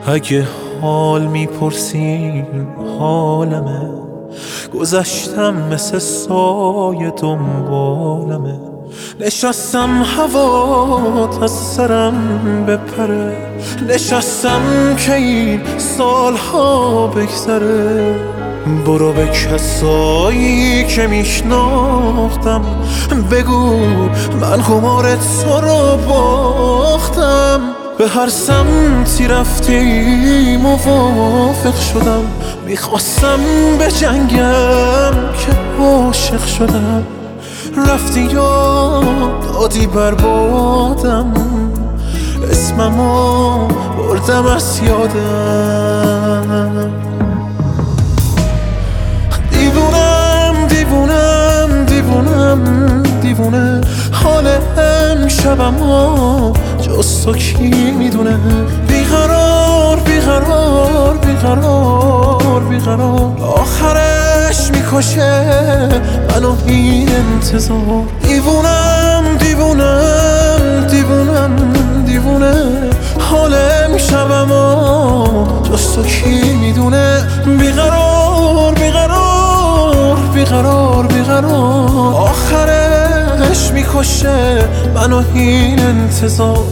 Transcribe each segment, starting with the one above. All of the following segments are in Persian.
اگه حال میپرسین حالمه، گذشتم مثل سایه دنبالمه. نشستم هوات از سرم بپره، نشستم که این سالها بگذره. برو به کسایی که میشناختم بگو من قمار تو رو باختم. به هر سمتی رفتی موافق شدم، میخواستم به جنگم که عاشق شدم. رفتی یا دادی بربادم، اسممو بردم از یادم. دیوونم دیوونم دیوونم دیوونه، حال امشبمو جز تو کی میدونه. بیقرار بیقرار بیقرار بیقرار، آخرش میکشه منو این انتظار. دیوونم دیوونم دیوونم دیوونه، حال امشبمو جز تو کی میدونه. بیقرار بیقرار بیقرار بیقرار، آخرش میکشه منو این انتظار.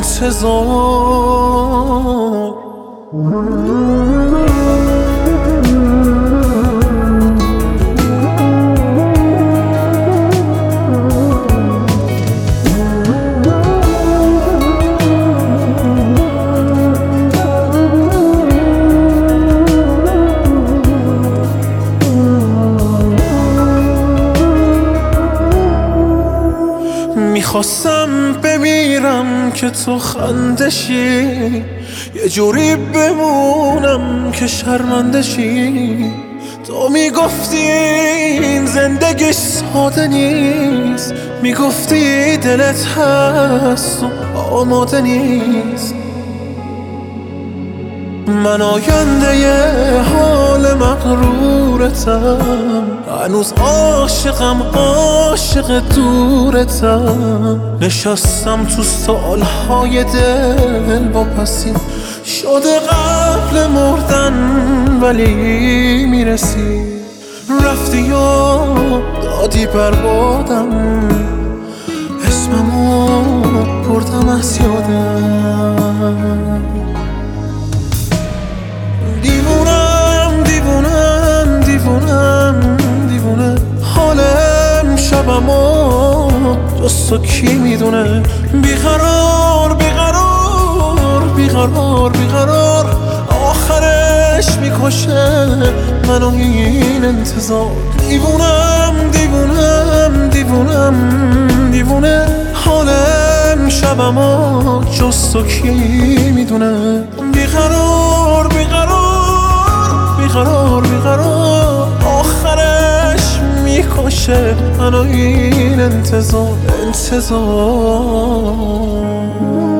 میخواستم بمیرم که تو خندشی، یه جوری بمونم که شرمندشی. تو میگفتی این زندگی ساده نیست، میگفتی دلت هست و آماده نیست. من آینده یه حال مغرورتم، هنوز عاشقم عاشق دورتم. نشستم تو سالهای دل واپسی، شده قبل مردن ولی میرسی. رفتی یا دادی بربادم، اسممو بردم از یادم. دیوونم دیوونم دیوونم دیوونه، حال امشبمو جز تو کی میدونه. بیقرار بیقرار بیقرار بیقرار، آخرش میکشه منو این انتظار. دیوونم دیوونم دیوونم دیوونه، حال امشبمو جز تو کی میدونه. بیقرار بیقرار بیقرار، آخرش میکشه منو این انتظار.